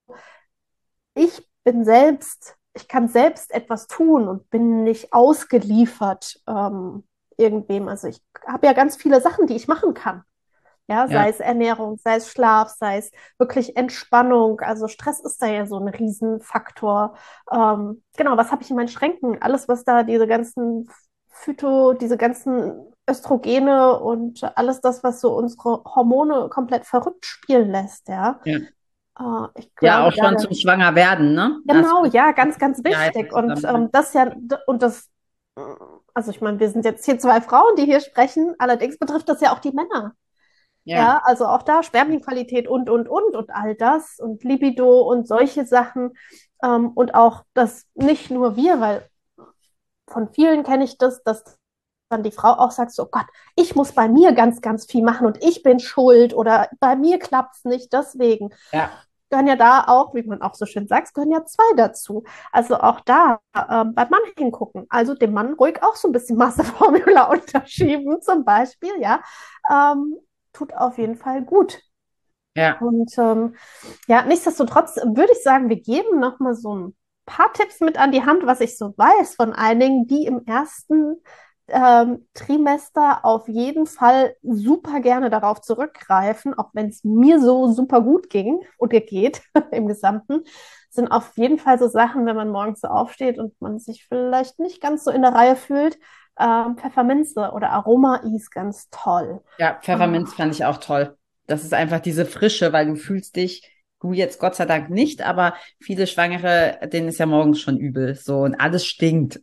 ich bin selbst, ich kann selbst etwas tun und bin nicht ausgeliefert ähm, irgendwem. Also ich habe ja ganz viele Sachen, die ich machen kann. Ja, ja, sei es Ernährung, sei es Schlaf, sei es wirklich Entspannung. Also Stress ist da ja so ein Riesenfaktor. Ähm, genau, was habe ich in meinen Schränken? Alles, was da diese ganzen Phyto, diese ganzen Östrogene und alles das, was so unsere Hormone komplett verrückt spielen lässt, ja. ja. Äh, ich Ja, glaube, auch da, schon zum Schwangerwerden, ne? Also, genau, ja, ganz, ganz ja, wichtig. Und ähm, das ja, und das, also ich meine, wir sind jetzt hier zwei Frauen, die hier sprechen, allerdings betrifft das ja auch die Männer. ja, Ja, also auch da Spermienqualität und, und, und und all das und Libido und solche Sachen. Ähm, und auch das nicht nur wir, weil von vielen kenne ich das, dass dann die Frau auch sagt, so oh Gott, ich muss bei mir ganz, ganz viel machen und ich bin schuld oder bei mir klappt es nicht, deswegen. ja, Gehören ja da auch, wie man auch so schön sagt, es gehören ja zwei dazu. Also auch da ähm, beim Mann hingucken. Also dem Mann ruhig auch so ein bisschen Masseformula unterschieben, zum Beispiel, ja. Ähm, tut auf jeden Fall gut. ja, Und ähm, ja, nichtsdestotrotz würde ich sagen, wir geben nochmal so ein paar Tipps mit an die Hand, was ich so weiß von einigen, die im ersten ähm, Trimester auf jeden Fall super gerne darauf zurückgreifen, auch wenn es mir so super gut ging oder geht im Gesamten, sind auf jeden Fall so Sachen, wenn man morgens so aufsteht und man sich vielleicht nicht ganz so in der Reihe fühlt. Ähm, Pfefferminze oder Aroma-Is ganz toll. Ja, Pfefferminz Ah. fand ich auch toll. Das ist einfach diese Frische, weil du fühlst dich, du jetzt Gott sei Dank nicht, aber viele Schwangere, denen ist ja morgens schon übel, so, und alles stinkt.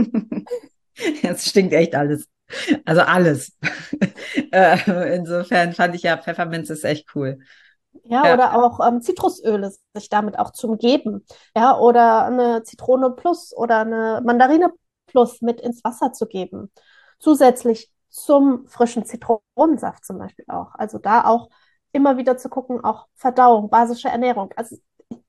Es stinkt echt alles. Also alles. Äh, insofern fand ich ja, Pfefferminz ist echt cool. Ja, Ja, oder auch ähm, Zitrusöle sich damit auch zum Geben. Ja, oder eine Zitrone Plus oder eine Mandarine Plus mit ins Wasser zu geben. Zusätzlich zum frischen Zitronensaft zum Beispiel auch. Also da auch immer wieder zu gucken, auch Verdauung, basische Ernährung. Also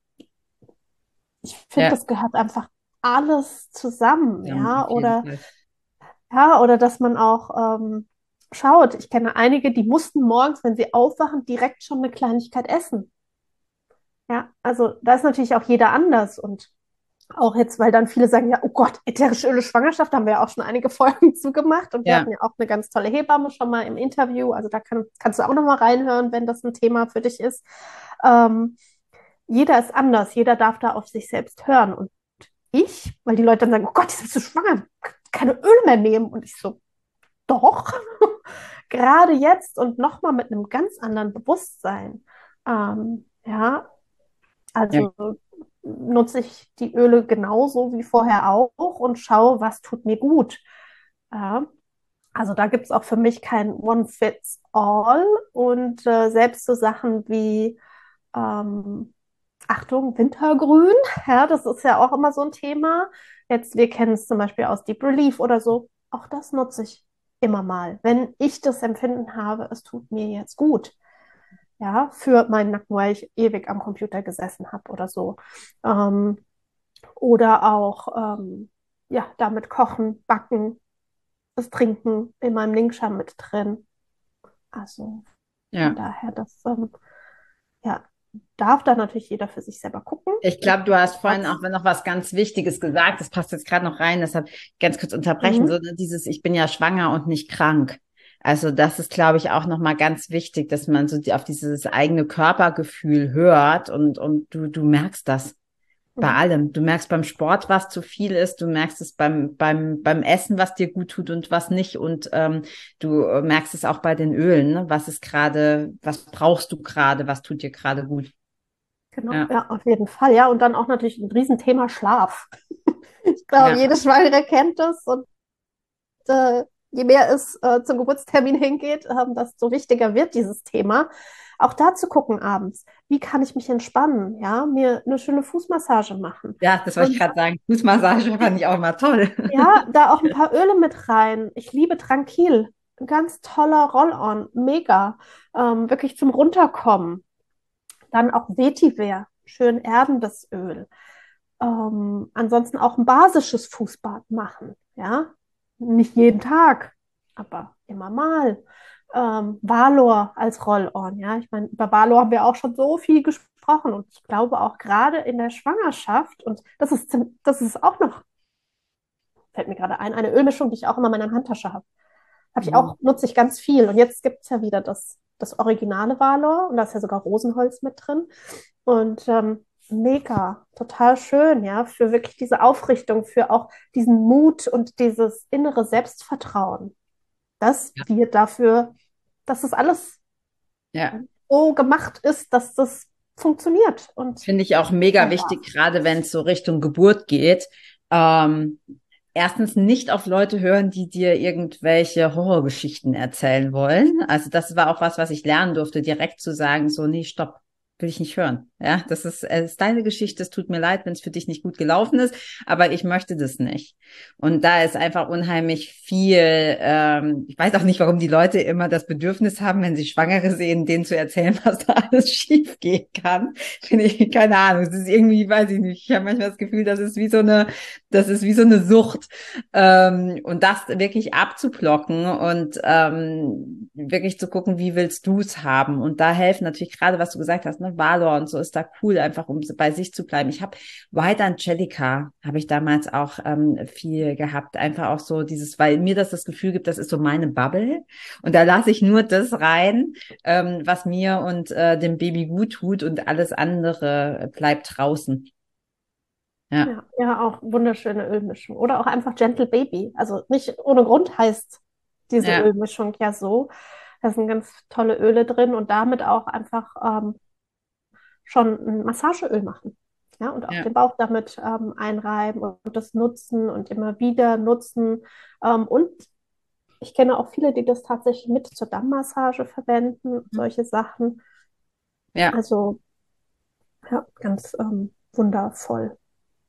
ich finde, ja, das gehört einfach alles zusammen, ja, ja, auf jeden oder Fall. ja, oder dass man auch ähm, schaut. Ich kenne einige, die mussten morgens, wenn sie aufwachen, direkt schon eine Kleinigkeit essen. Ja, also da ist natürlich auch jeder anders und auch jetzt, weil dann viele sagen, ja, oh Gott, ätherische Öle Schwangerschaft, da haben wir ja auch schon einige Folgen zugemacht und wir Ja, hatten ja auch eine ganz tolle Hebamme schon mal im Interview, also da kann, kannst du auch noch mal reinhören, wenn das ein Thema für dich ist. Ähm, Jeder ist anders, jeder darf da auf sich selbst hören und ich, weil die Leute dann sagen, oh Gott, jetzt bist du schwanger, keine Öle mehr nehmen und ich so, doch, gerade jetzt und noch mal mit einem ganz anderen Bewusstsein. Ähm, ja, ja, also nutze ich die Öle genauso wie vorher auch und schaue, was tut mir gut. Ja, also da gibt es auch für mich kein One-Fits-All und äh, selbst so Sachen wie ähm, Achtung, Wintergrün, ja, das ist ja auch immer so ein Thema. Jetzt, wir kennen es zum Beispiel aus Deep Relief oder so. Auch das nutze ich immer mal, wenn ich das Empfinden habe, es tut mir jetzt gut. Ja, für meinen Nacken, weil ich ewig am Computer gesessen habe oder so. Ähm, oder auch, ähm, ja, damit kochen, backen, das Trinken in meinem Ningxia mit drin. Also von ja. daher, das, ähm, ja, darf da natürlich jeder für sich selber gucken. Ich glaube, du hast vorhin Was? auch noch was ganz Wichtiges gesagt. Das passt jetzt gerade noch rein. Deshalb ganz kurz unterbrechen. So Mhm. ne, dieses, ich bin ja schwanger und nicht krank. Also das ist, glaube ich, auch noch mal ganz wichtig, dass man so die, auf dieses eigene Körpergefühl hört und und du du merkst das bei Mhm. allem. Du merkst beim Sport, was zu viel ist. Du merkst es beim beim beim Essen, was dir gut tut und was nicht. Und ähm, du äh, merkst es auch bei den Ölen. Ne? Was ist gerade, was brauchst du gerade? Was tut dir gerade gut? Genau, Ja, ja, auf jeden Fall. Ja, und dann auch natürlich ein Riesenthema Schlaf. Ich glaube, ja, jede Schwangere kennt das und äh, je mehr es äh, zum Geburtstermin hingeht, ähm, desto wichtiger wird dieses Thema. Auch da zu gucken abends, wie kann ich mich entspannen, ja, mir eine schöne Fußmassage machen. ja, das wollte ich Und gerade sagen. Fußmassage fand ich auch mal toll. ja, da auch ein paar Öle mit rein. Ich liebe Tranquil. Ein ganz toller Roll-on, mega. Ähm, wirklich zum Runterkommen. Dann auch Vetiver, schön erdendes Öl. Ähm, ansonsten auch ein basisches Fußbad machen, ja. Nicht jeden Tag, aber immer mal. Ähm, Valor als Roll-on, ja. Ich meine, über Valor haben wir auch schon so viel gesprochen und ich glaube auch gerade in der Schwangerschaft, und das ist, ziem- das ist auch noch, fällt mir gerade ein, eine Ölmischung, die ich auch immer in meiner Handtasche habe. Habe ich Mhm. auch, nutze ich ganz viel. Und jetzt gibt es ja wieder das, das originale Valor und da ist ja sogar Rosenholz mit drin. Und ähm, mega, total schön, ja, für wirklich diese Aufrichtung, für auch diesen Mut und dieses innere Selbstvertrauen. Das Ja, wird dafür, dass das alles ja. so gemacht ist, dass das funktioniert und Finde ich auch mega sein wichtig, darf. gerade wenn es so Richtung Geburt geht. Ähm, erstens nicht auf Leute hören, die dir irgendwelche Horrorgeschichten erzählen wollen. Also das war auch was, was ich lernen durfte, direkt zu sagen, so, nee, stopp. Will ich nicht hören. Ja, das ist, äh, ist deine Geschichte. Es tut mir leid, wenn es für dich nicht gut gelaufen ist, aber ich möchte das nicht. Und da ist einfach unheimlich viel. Ähm, ich weiß auch nicht, warum die Leute immer das Bedürfnis haben, wenn sie Schwangere sehen, denen zu erzählen, was da alles schief gehen kann. Finde ich, keine Ahnung. Es ist irgendwie, weiß ich nicht. Ich habe manchmal das Gefühl, das ist wie so eine, das ist wie so eine Sucht. Ähm, und das wirklich abzublocken und ähm, wirklich zu gucken, wie willst du es haben? Und da helfen natürlich gerade, was du gesagt hast, ne, Valor und so ist da cool, einfach um bei sich zu bleiben. Ich habe White Angelica, habe ich damals auch ähm, viel gehabt. Einfach auch so dieses, weil mir das das Gefühl gibt, das ist so meine Bubble. Und da lasse ich nur das rein, ähm, was mir und äh, dem Baby gut tut und alles andere bleibt draußen. Ja. Ja, ja, auch wunderschöne Ölmischung. Oder auch einfach Gentle Baby. Also nicht ohne Grund heißt diese Ja. Ölmischung ja so. Da sind ganz tolle Öle drin und damit auch einfach ähm, schon ein Massageöl machen. Ja, und auch Ja. den Bauch damit ähm, einreiben und, und das nutzen und immer wieder nutzen. Ähm, und ich kenne auch viele, die das tatsächlich mit zur Dammmassage verwenden, solche Sachen. Ja. Also ja, ganz ähm, wundervoll.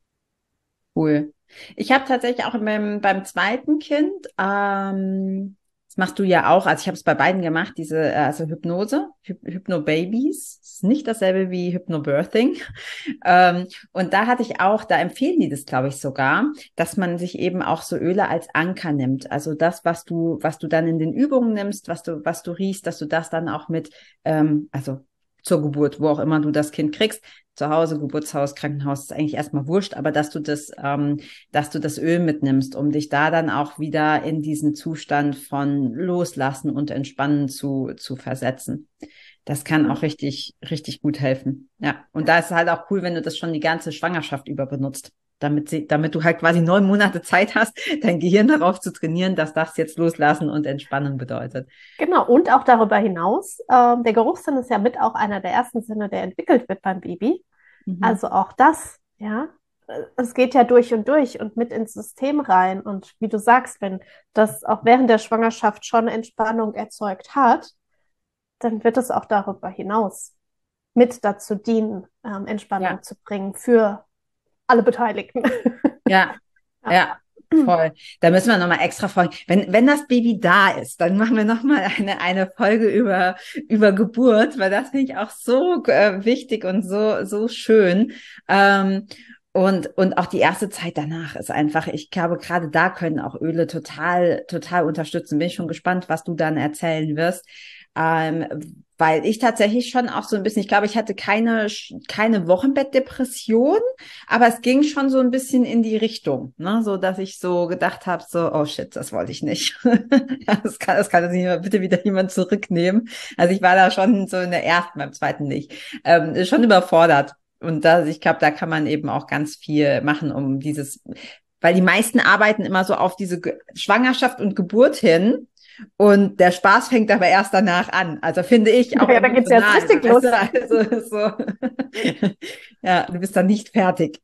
Cool. Ich habe tatsächlich auch beim, beim zweiten Kind, ähm, das machst du ja auch, also ich habe es bei beiden gemacht, diese, äh, also Hypnose, Hyp Hypnobabys, ist nicht dasselbe wie Hypnobirthing. Ähm, und da hatte ich auch, da empfehlen die das, glaube ich, sogar, dass man sich eben auch so Öle als Anker nimmt. Also das, was du, was du dann in den Übungen nimmst, was du, was du riechst, dass du das dann auch mit, ähm, also zur Geburt, wo auch immer du das Kind kriegst, zu Hause, Geburtshaus, Krankenhaus, ist eigentlich erstmal wurscht, aber dass du das, ähm, dass du das Öl mitnimmst, um dich da dann auch wieder in diesen Zustand von Loslassen und Entspannen zu, zu versetzen. Das kann auch richtig, richtig gut helfen. Ja. Und da ist es halt auch cool, wenn du das schon die ganze Schwangerschaft über benutzt, damit sie, damit du halt quasi neun Monate Zeit hast, dein Gehirn darauf zu trainieren, dass das jetzt Loslassen und Entspannen bedeutet. Genau, und auch darüber hinaus, ähm, der Geruchssinn ist ja mit auch einer der ersten Sinne, der entwickelt wird beim Baby. Mhm. Also auch das, ja, es geht ja durch und durch und mit ins System rein. Und wie du sagst, wenn das auch während der Schwangerschaft schon Entspannung erzeugt hat, dann wird es auch darüber hinaus mit dazu dienen, ähm, Entspannung Ja. zu bringen für alle Beteiligten. Ja, Ja. ja, voll. Da müssen wir nochmal extra folgen. Wenn, wenn das Baby da ist, dann machen wir nochmal eine, eine Folge über, über Geburt, weil das finde ich auch so äh, wichtig und so, so schön. Ähm, und, und auch die erste Zeit danach ist einfach, ich glaube, gerade da können auch Öle total, total unterstützen. Bin ich schon gespannt, was du dann erzählen wirst. Ähm, weil ich tatsächlich schon auch so ein bisschen, ich glaube, ich hatte keine, keine Wochenbettdepression, aber es ging schon so ein bisschen in die Richtung, ne, so dass ich so gedacht habe, so, oh shit, das wollte ich nicht. das kann, das kann jetzt bitte wieder jemand zurücknehmen. Also ich war da schon so in der ersten, beim zweiten nicht, ähm, schon überfordert. Und da, ich glaube, da kann man eben auch ganz viel machen, um dieses, weil die meisten arbeiten immer so auf diese Ge- Schwangerschaft und Geburt hin. Und der Spaß fängt aber erst danach an. Also finde ich auch Ja, da geht's ja emotional. jetzt richtig los. Also, also, so. Ja, du bist dann nicht fertig.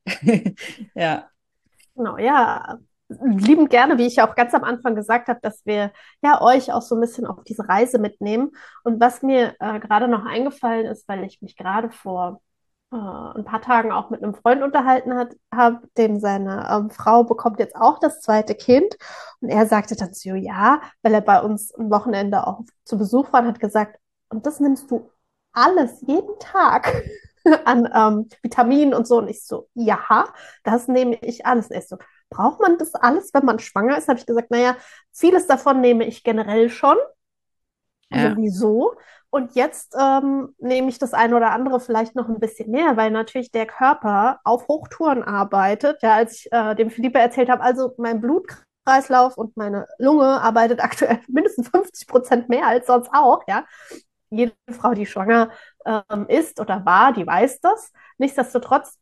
Ja, Genau, ja. Liebend gerne, wie ich ja auch ganz am Anfang gesagt habe, dass wir ja euch auch so ein bisschen auf diese Reise mitnehmen. Und was mir äh, gerade noch eingefallen ist, weil ich mich gerade vor äh, ein paar Tagen auch mit einem Freund unterhalten hat, habe, dem seine ähm, Frau bekommt jetzt auch das zweite Kind. Und er sagte dann so, ja, weil er bei uns am Wochenende auch zu Besuch war und hat gesagt, und das nimmst du alles jeden Tag an ähm, Vitaminen und so. Und ich so, ja, das nehme ich alles. Und er so, braucht man das alles, wenn man schwanger ist? Habe ich gesagt, naja, vieles davon nehme ich generell schon. ja, Sowieso. Und jetzt ähm, nehme ich das eine oder andere vielleicht noch ein bisschen mehr, weil natürlich der Körper auf Hochtouren arbeitet. Ja, als ich äh, dem Philippe erzählt habe, also mein Blutkreislauf und meine Lunge arbeitet aktuell mindestens fünfzig Prozent mehr als sonst auch. Ja, jede Frau, die schwanger ähm, ist oder war, die weiß das. Nichtsdestotrotz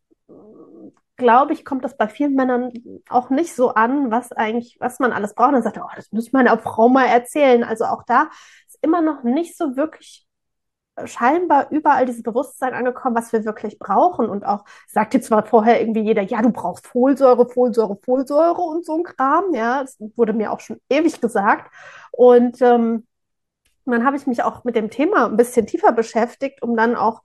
glaube ich, kommt das bei vielen Männern auch nicht so an, was eigentlich, was man alles braucht. Und dann sagt er, oh, das muss meine Frau mal erzählen. Also auch da ist immer noch nicht so wirklich scheinbar überall dieses Bewusstsein angekommen, was wir wirklich brauchen. Und auch sagte zwar vorher irgendwie jeder, ja, du brauchst Folsäure, Folsäure, Folsäure und so ein Kram. Ja, das wurde mir auch schon ewig gesagt. Und ähm, dann habe ich mich auch mit dem Thema ein bisschen tiefer beschäftigt, um dann auch,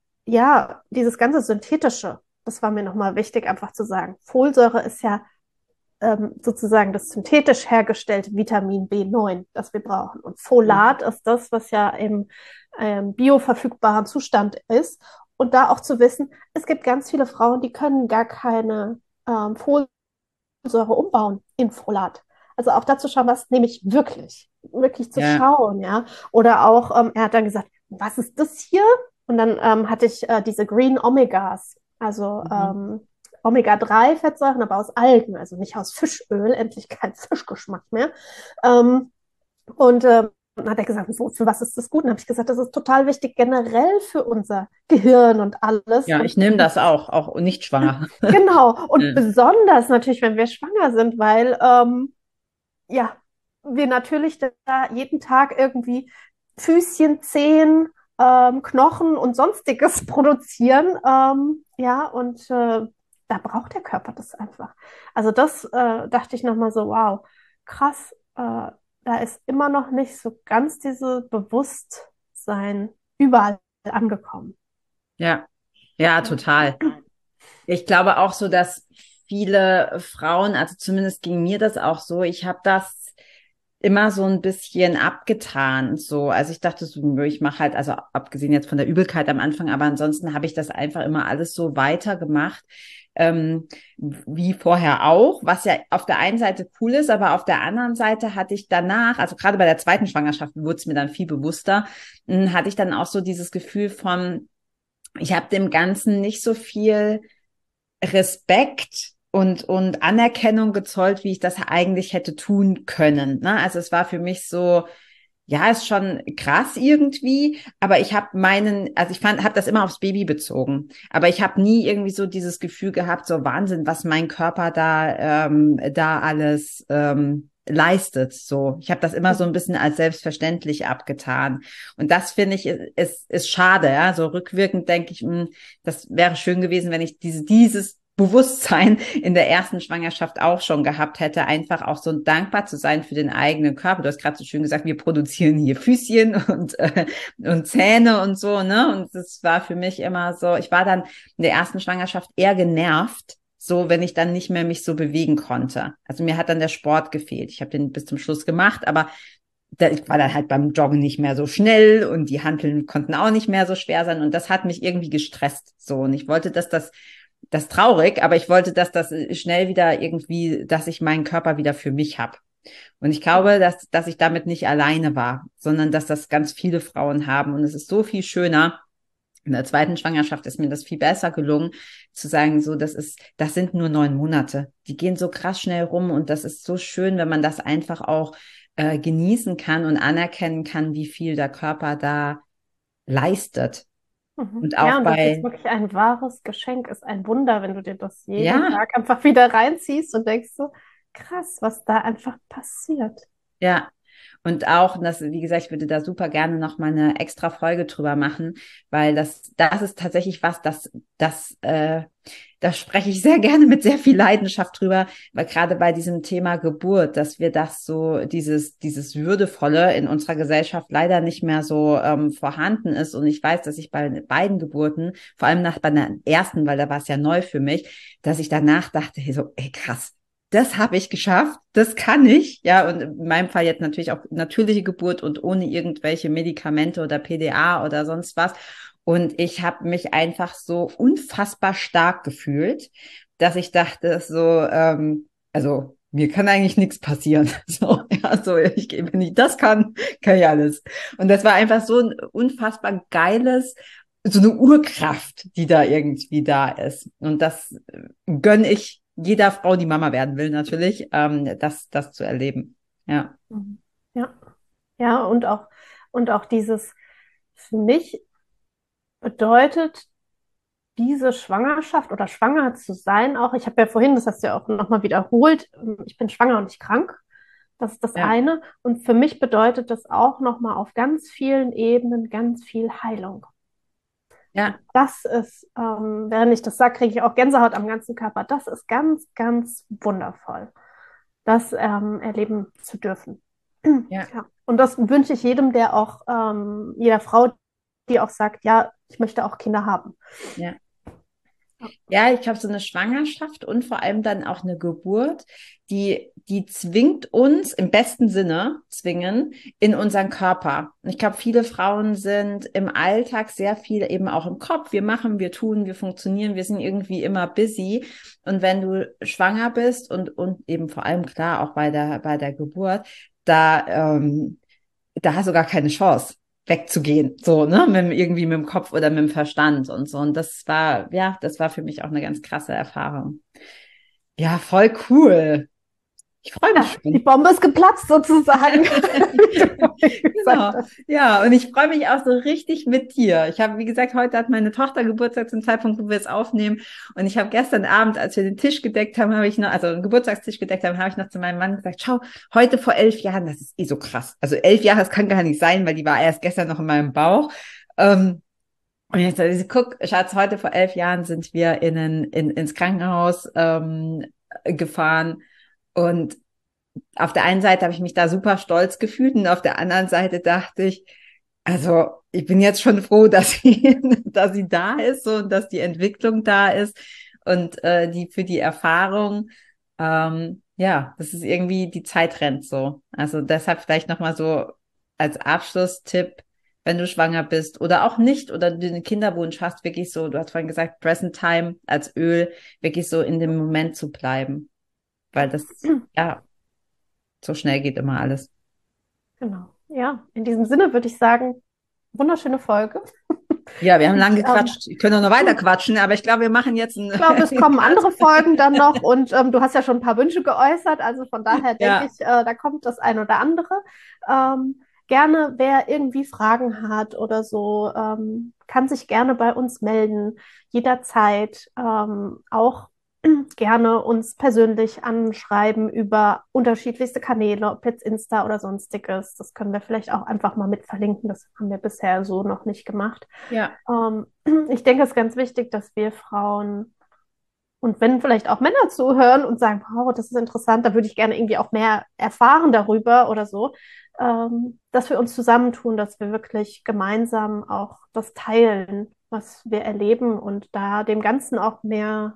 ja, dieses ganze Synthetische, das war mir nochmal wichtig, einfach zu sagen. Folsäure ist ja ähm, sozusagen das synthetisch hergestellte Vitamin B neun, das wir brauchen. Und Folat ist das, was ja im ähm, bioverfügbaren Zustand ist. Und da auch zu wissen, es gibt ganz viele Frauen, die können gar keine ähm, Folsäure umbauen in Folat. Also auch dazu schauen, was nehme ich wirklich, wirklich zu ja, schauen, ja. Oder auch, ähm, er hat dann gesagt, was ist das hier? Und dann ähm, hatte ich äh, diese Green Omegas, also Mhm. ähm, Omega drei Fettsäuren, aber aus Algen, also nicht aus Fischöl, endlich kein Fischgeschmack mehr. Ähm, und ähm, dann hat er gesagt, wo, für was ist das gut? Und dann habe ich gesagt, das ist total wichtig generell für unser Gehirn und alles. Ja, Und ich nehme das auch, auch nicht schwanger. genau, und Ja. besonders natürlich, wenn wir schwanger sind, weil ähm, ja, wir natürlich da jeden Tag irgendwie Füßchen, Zehen, ähm, Knochen und sonstiges produzieren. Ähm, ja, und äh, da braucht der Körper das einfach. Also das äh, dachte ich nochmal so, wow, krass, äh, da ist immer noch nicht so ganz dieses Bewusstsein überall angekommen. Ja, ja, Ja. total. Ich glaube auch so, dass viele Frauen, also zumindest ging mir das auch so, ich habe das immer so ein bisschen abgetan. So, also ich dachte so, nö, ich mache halt, also abgesehen jetzt von der Übelkeit am Anfang, aber ansonsten habe ich das einfach immer alles so weitergemacht, ähm, wie vorher auch, was ja auf der einen Seite cool ist, aber auf der anderen Seite hatte ich danach, also gerade bei der zweiten Schwangerschaft wurde es mir dann viel bewusster, mh, hatte ich dann auch so dieses Gefühl von, ich habe dem Ganzen nicht so viel Respekt und, und Anerkennung gezollt, wie ich das eigentlich hätte tun können. Ne? Also es war für mich so, ja, ist schon krass irgendwie, aber ich habe meinen, also ich fand, habe das immer aufs Baby bezogen, aber ich habe nie irgendwie so dieses Gefühl gehabt, so Wahnsinn, was mein Körper da ähm, da alles ähm, leistet. So, ich habe das immer so ein bisschen als selbstverständlich abgetan und das finde ich ist, ist, ist schade. Ja, so rückwirkend denke ich, mh, das wäre schön gewesen, wenn ich diese dieses Bewusstsein in der ersten Schwangerschaft auch schon gehabt hätte, einfach auch so dankbar zu sein für den eigenen Körper. Du hast gerade so schön gesagt, wir produzieren hier Füßchen und, äh, und Zähne und so, ne? Und das war für mich immer so, ich war dann in der ersten Schwangerschaft eher genervt, so wenn ich dann nicht mehr mich so bewegen konnte. Also mir hat dann der Sport gefehlt. Ich habe den bis zum Schluss gemacht, aber da, ich war dann halt beim Joggen nicht mehr so schnell und die Hanteln konnten auch nicht mehr so schwer sein und das hat mich irgendwie gestresst. So, und ich wollte, dass das das ist traurig, aber ich wollte, dass das schnell wieder irgendwie, dass ich meinen Körper wieder für mich habe. Und ich glaube, dass, dass ich damit nicht alleine war, sondern dass das ganz viele Frauen haben. Und es ist so viel schöner. In der zweiten Schwangerschaft ist mir das viel besser gelungen, zu sagen, so, das ist, das sind nur neun Monate. Die gehen so krass schnell rum und das ist so schön, wenn man das einfach auch äh, genießen kann und anerkennen kann, wie viel der Körper da leistet. Mhm. Und Ja, auch und das ist bei, wirklich ein wahres Geschenk, ist ein Wunder, wenn du dir das jeden ja, Tag einfach wieder reinziehst und denkst so, krass, was da einfach passiert. ja. Und auch, und das, wie gesagt, ich würde da super gerne noch mal eine extra Folge drüber machen, weil das, das ist tatsächlich was, das, das, äh, da spreche ich sehr gerne mit sehr viel Leidenschaft drüber, weil gerade bei diesem Thema Geburt, dass wir das so, dieses, dieses Würdevolle in unserer Gesellschaft leider nicht mehr so ähm, vorhanden ist. Und ich weiß, dass ich bei beiden Geburten, vor allem nach bei der ersten, weil da war es ja neu für mich, dass ich danach dachte, hey, so, ey, krass, das habe ich geschafft, das kann ich, ja, und in meinem Fall jetzt natürlich auch natürliche Geburt und ohne irgendwelche Medikamente oder P D A oder sonst was. Und ich habe mich einfach so unfassbar stark gefühlt, dass ich dachte, so, ähm, also mir kann eigentlich nichts passieren. So, ja, so, ich, wenn ich das kann, kann ich alles. Und das war einfach so ein unfassbar geiles, so eine Urkraft, die da irgendwie da ist. Und das gönne ich jeder Frau, die Mama werden will, natürlich, ähm, das, das zu erleben. Ja. Mhm. Ja, ja, und auch, und auch dieses, für mich bedeutet diese Schwangerschaft oder schwanger zu sein auch, ich habe ja vorhin, das hast du ja auch nochmal wiederholt, ich bin schwanger und nicht krank. Das ist das Ja. eine. Und für mich bedeutet das auch nochmal auf ganz vielen Ebenen ganz viel Heilung. Und Ja. das ist, ähm, während ich das sage, kriege ich auch Gänsehaut am ganzen Körper. Das ist ganz, ganz wundervoll, das ähm, erleben zu dürfen. Ja. Ja. Und das wünsche ich jedem, der auch, ähm, jeder Frau, die auch sagt, ja, ich möchte auch Kinder haben. Ja. Ja, ich glaube, so eine Schwangerschaft und vor allem dann auch eine Geburt, die, die zwingt uns, im besten Sinne zwingen, in unseren Körper. Und ich glaube, viele Frauen sind im Alltag sehr viel eben auch im Kopf. Wir machen, wir tun, wir funktionieren, wir sind irgendwie immer busy. Und wenn du schwanger bist und, und eben vor allem klar auch bei der, bei der Geburt, da, ähm, da hast du gar keine Chance. wegzugehen, so, ne, mit, irgendwie mit dem Kopf oder mit dem Verstand und so. Und das war, ja, das war für mich auch eine ganz krasse Erfahrung. Ja, voll cool. Ich freue mich schon. Die Bombe ist geplatzt sozusagen. Genau. Ja, und ich freue mich auch so richtig mit dir. Ich habe, wie gesagt, heute hat meine Tochter Geburtstag zum Zeitpunkt, wo wir es aufnehmen. Und ich habe gestern Abend, als wir den Tisch gedeckt haben, habe ich noch, also einen Geburtstagstisch gedeckt haben, habe ich noch zu meinem Mann gesagt, schau, heute vor elf Jahren, das ist eh so krass. Also elf Jahre, das kann gar nicht sein, weil die war erst gestern noch in meinem Bauch. Ähm, Und jetzt sage ich, guck, Schatz, heute vor elf Jahren sind wir in, ein, in ins Krankenhaus ähm, gefahren. Und auf der einen Seite habe ich mich da super stolz gefühlt und auf der anderen Seite dachte ich, also ich bin jetzt schon froh, dass sie, dass sie da ist so, und dass die Entwicklung da ist und äh, die für die Erfahrung, ähm, ja, das ist irgendwie, die Zeit rennt so. Also deshalb vielleicht nochmal so als Abschlusstipp, wenn du schwanger bist oder auch nicht oder du einen Kinderwunsch hast, wirklich so, du hast vorhin gesagt, Present Time als Öl, wirklich so in dem Moment zu bleiben. Weil das, ja, so schnell geht immer alles. Genau. Ja, in diesem Sinne würde ich sagen, wunderschöne Folge. Ja, wir haben lange gequatscht. Wir können auch noch weiter quatschen, aber ich glaube, wir machen jetzt ein... Ich glaube, es kommen andere Folgen dann noch und ähm, du hast ja schon ein paar Wünsche geäußert, also von daher denke Ja. ich, äh, da kommt das ein oder andere. Ähm, gerne, wer irgendwie Fragen hat oder so, ähm, kann sich gerne bei uns melden, jederzeit, ähm, auch gerne uns persönlich anschreiben über unterschiedlichste Kanäle, ob jetzt Insta oder sonstiges. Das können wir vielleicht auch einfach mal mit verlinken. Das haben wir bisher so noch nicht gemacht. Ja. Ähm, ich denke, es ist ganz wichtig, dass wir Frauen und wenn vielleicht auch Männer zuhören und sagen, wow, das ist interessant, da würde ich gerne irgendwie auch mehr erfahren darüber oder so, ähm, dass wir uns zusammentun, dass wir wirklich gemeinsam auch das teilen, was wir erleben und da dem Ganzen auch mehr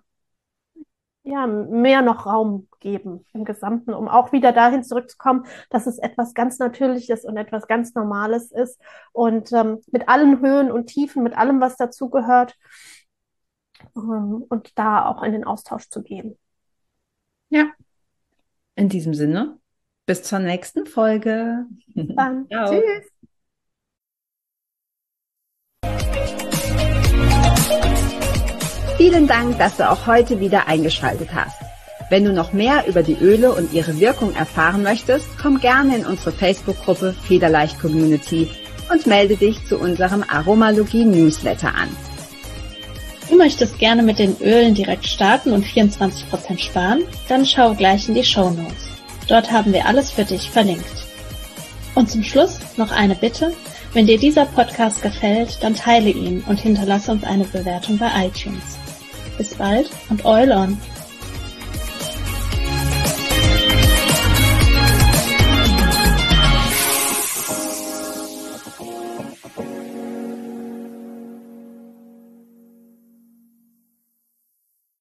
ja, mehr noch Raum geben im Gesamten, um auch wieder dahin zurückzukommen, dass es etwas ganz Natürliches und etwas ganz Normales ist und ähm, mit allen Höhen und Tiefen, mit allem, was dazugehört ähm, und da auch in den Austausch zu gehen. Ja. In diesem Sinne, bis zur nächsten Folge. Dann Ciao. Tschüss. Vielen Dank, dass du auch heute wieder eingeschaltet hast. Wenn du noch mehr über die Öle und ihre Wirkung erfahren möchtest, komm gerne in unsere Facebook-Gruppe Federleicht Community und melde dich zu unserem Aromalogie-Newsletter an. Du möchtest gerne mit den Ölen direkt starten und vierundzwanzig Prozent sparen? Dann schau gleich in die Shownotes. Dort haben wir alles für dich verlinkt. Und zum Schluss noch eine Bitte. Wenn dir dieser Podcast gefällt, dann teile ihn und hinterlasse uns eine Bewertung bei iTunes. Bis bald und Oil on!